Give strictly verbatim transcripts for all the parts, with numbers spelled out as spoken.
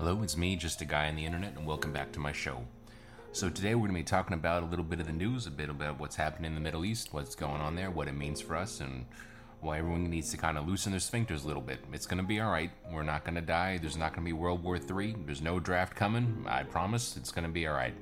Hello, it's me, just a guy on the internet, and welcome back to my show. So today we're going to be talking about a little bit of the news, a bit about what's happening in the Middle East, what's going on there, what it means for us, and why everyone needs to kind of loosen their sphincters a little bit. It's going to be alright. We're not going to die. There's not going to be World War Three. There's no draft coming. I promise. It's going to be alright.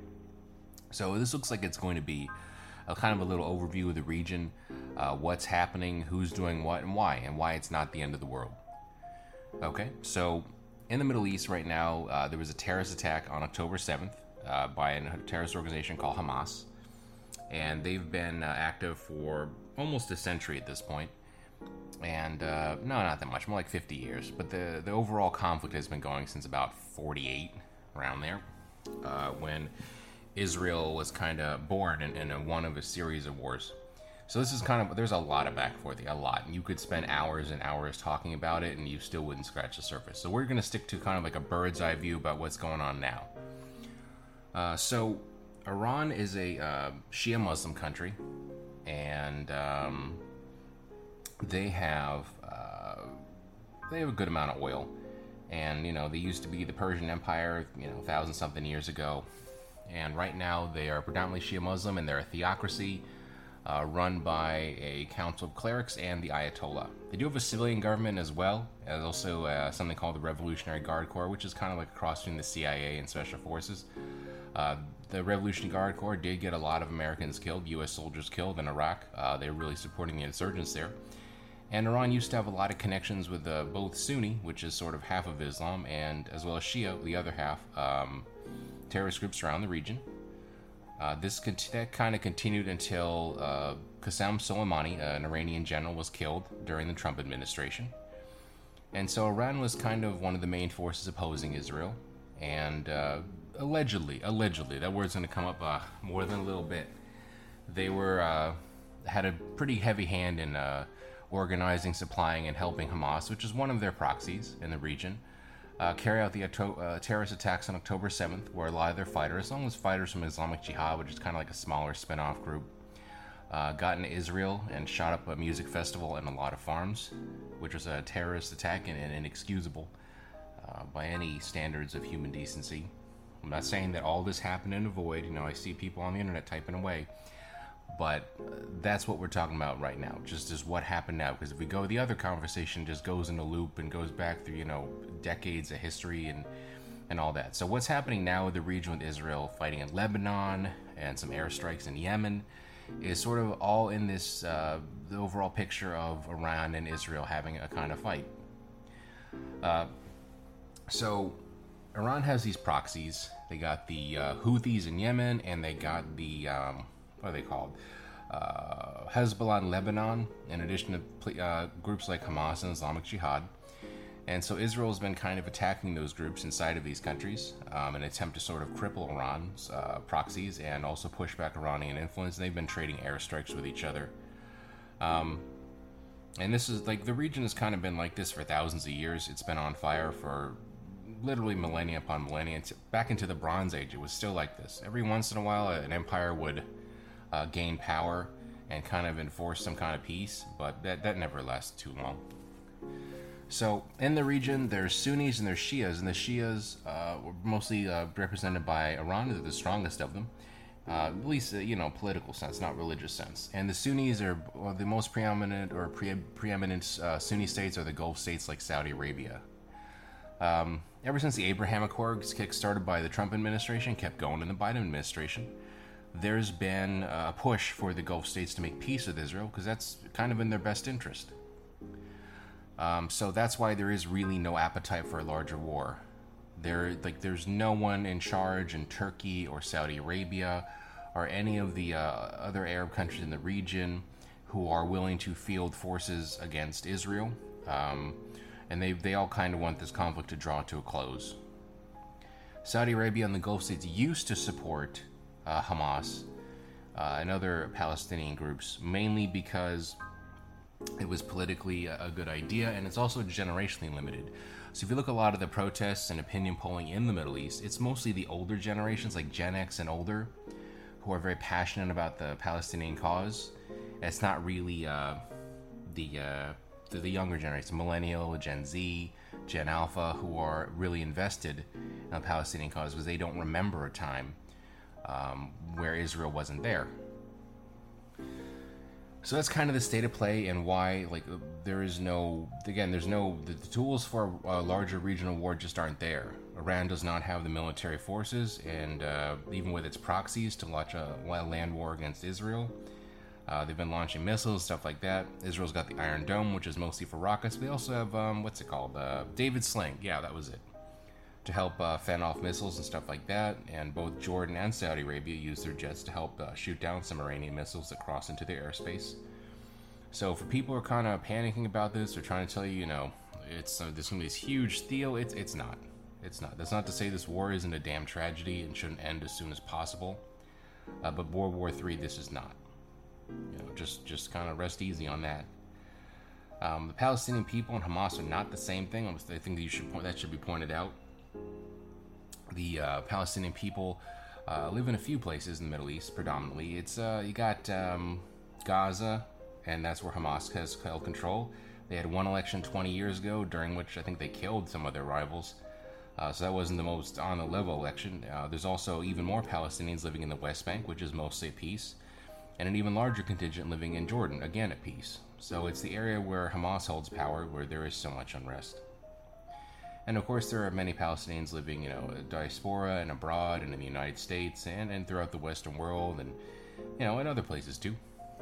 So this looks like it's going to be a kind of a little overview of the region, uh, what's happening, who's doing what, and why, and why it's not the end of the world. Okay, so in the Middle East right now, uh, there was a terrorist attack on October seventh uh, by a terrorist organization called Hamas, and they've been uh, active for almost a century at this point. And uh, no, not that much, more like fifty years. But the, the overall conflict has been going since about forty-eight, around there, uh, when Israel was kind of born in, in a, one of a series of wars. So this is kind of, there's a lot of back and forth, a lot. You could spend hours and hours talking about it and you still wouldn't scratch the surface. So we're going to stick to kind of like a bird's eye view about what's going on now. Uh, so Iran is a uh, Shia Muslim country, and um, they have uh, they have a good amount of oil. And, you know, they used to be the Persian Empire, you know, a thousand something years ago. And right now they are predominantly Shia Muslim, and they're a theocracy uh, run by a council of clerics and the Ayatollah. They do have a civilian government as well, as also uh, something called the Revolutionary Guard Corps, which is kind of like a cross between the C I A and Special Forces. Uh, the Revolutionary Guard Corps did get a lot of Americans killed, U S soldiers killed in Iraq. Uh, they're really supporting the insurgents there. And Iran used to have a lot of connections with uh, both Sunni, which is sort of half of Islam, and as well as Shia, the other half, um, terrorist groups around the region. Uh, this con- that kind of continued until uh, Qasem Soleimani, uh, an Iranian general, was killed during the Trump administration. And so Iran was kind of one of the main forces opposing Israel. And uh, allegedly, allegedly, that word's going to come up uh, more than a little bit. They were uh, had a pretty heavy hand in uh, organizing, supplying, and helping Hamas, which is one of their proxies in the region, uh, carry out the uh, terrorist attacks on October seventh, where a lot of their fighters, as long as fighters from Islamic Jihad, which is kind of like a smaller spin-off group, uh, got into Israel and shot up a music festival and a lot of farms, which was a terrorist attack and, and inexcusable uh, by any standards of human decency. I'm not saying that all this happened in a void. You know, I see people on the internet typing away. But uh, that's what we're talking about right now, just as what happened now. Because if we go, the other conversation just goes in a loop and goes back through, you know, decades of history and and all that. So what's happening now with the region with Israel fighting in Lebanon and some airstrikes in Yemen is sort of all in this, uh, the overall picture of Iran and Israel having a kind of fight. Uh, so Iran has these proxies. They got the uh, Houthis in Yemen, and they got the... Um, what are they called? Uh, Hezbollah in Lebanon, in addition to uh, groups like Hamas and Islamic Jihad. And so Israel has been kind of attacking those groups inside of these countries um, in an attempt to sort of cripple Iran's uh, proxies and also push back Iranian influence. They've been trading airstrikes with each other. Um, and this is like, the region has kind of been like this for thousands of years. It's been on fire for literally millennia upon millennia. It's back into the Bronze Age, it was still like this. Every once in a while, an empire would Uh, gain power and kind of enforce some kind of peace, but that, that never lasted too long. So in the region, there's Sunnis and there's Shias, and the Shias uh, were mostly uh, represented by Iran. They're the strongest of them, uh, at least uh, you know, political sense, not religious sense. And the Sunnis are well, the most preeminent or pre- preeminent uh, Sunni states are the Gulf states like Saudi Arabia. Um, ever since the Abraham Accords kick-started by the Trump administration, kept going in the Biden administration, there's been a push for the Gulf states to make peace with Israel because that's kind of in their best interest. Um, so that's why there is really no appetite for a larger war. There, like, there's no one in charge in Turkey or Saudi Arabia or any of the uh, other Arab countries in the region who are willing to field forces against Israel. Um, and they they all kind of want this conflict to draw to a close. Saudi Arabia and the Gulf states used to support Uh, Hamas uh, and other Palestinian groups, mainly because it was politically a, a good idea, and it's also generationally limited. So if you look at a lot of the protests and opinion polling in the Middle East, it's mostly the older generations, like Gen X and older, who are very passionate about the Palestinian cause. And it's not really uh, the uh, the, the younger generation, Millennial, Gen Z, Gen Alpha, who are really invested in the Palestinian cause because they don't remember a time um, where Israel wasn't there. So that's kind of the state of play and why, like, there is no, again, there's no, the, the tools for a larger regional war just aren't there. Iran does not have the military forces, and uh, even with its proxies, to launch a land war against Israel. Uh, they've been launching missiles, stuff like that. Israel's got the Iron Dome, which is mostly for rockets. They also have, um, what's it called? Uh, David Sling. Yeah, that was it. To help uh, fend off missiles and stuff like that. And both Jordan and Saudi Arabia use their jets to help uh, shoot down some Iranian missiles that cross into their airspace. So for people who are kind of panicking about this, they're trying to tell you, you know, it's uh, there's going to be this huge deal. It's it's not. It's not. That's not to say this war isn't a damn tragedy and shouldn't end as soon as possible. Uh, but World War Three, this is not. You know, just just kind of rest easy on that. Um, the Palestinian people and Hamas are not the same thing. I think that you should point, that should be pointed out. The uh, Palestinian people uh, live in a few places in the Middle East, predominantly. It's uh, you got um, Gaza, and that's where Hamas has held control. They had one election twenty years ago, during which I think they killed some of their rivals. Uh, so that wasn't the most on-the-level election. Uh, there's also even more Palestinians living in the West Bank, which is mostly at peace, and an even larger contingent living in Jordan, again at peace. So it's the area where Hamas holds power, where there is so much unrest. And of course, there are many Palestinians living, you know, diaspora and abroad and in the United States and, and throughout the Western world and, you know, in other places too.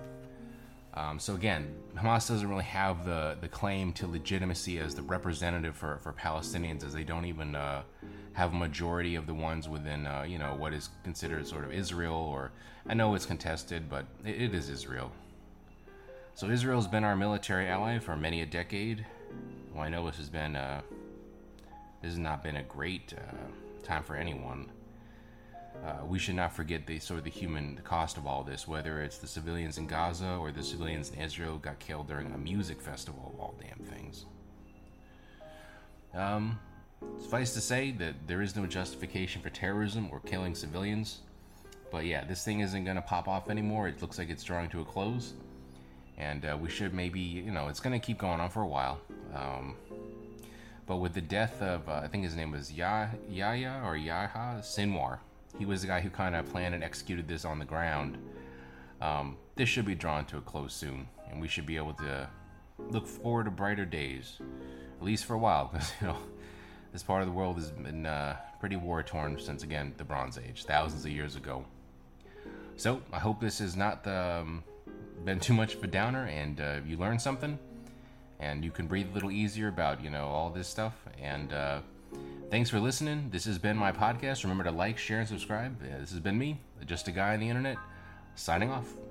Um, so again, Hamas doesn't really have the, the claim to legitimacy as the representative for, for Palestinians, as they don't even uh, have a majority of the ones within, uh, you know, what is considered sort of Israel, or I know it's contested, but it, it is Israel. So Israel's been our military ally for many a decade. Well, I know this has been... Uh, This has not been a great uh, time for anyone. Uh, we should not forget the sort of the human cost of all this, whether it's the civilians in Gaza or the civilians in Israel got killed during a music festival, of all damn things. Um, suffice to say that there is no justification for terrorism or killing civilians. But yeah, this thing isn't going to pop off anymore. It looks like it's drawing to a close. And uh, we should maybe, you know, it's going to keep going on for a while. Um... But with the death of, uh, I think his name was Yah- Yahya or Yahya Sinwar, he was the guy who kind of planned and executed this on the ground. Um, this should be drawn to a close soon, and we should be able to look forward to brighter days, at least for a while, because, you know, this part of the world has been uh, pretty war-torn since, again, the Bronze Age, thousands of years ago. So, I hope this has not um, been too much of a downer, and uh, you learned something. And you can breathe a little easier about, you know, all this stuff. And uh, thanks for listening. This has been my podcast. Remember to like, share, and subscribe. Uh, this has been me, just a guy on the internet, signing off.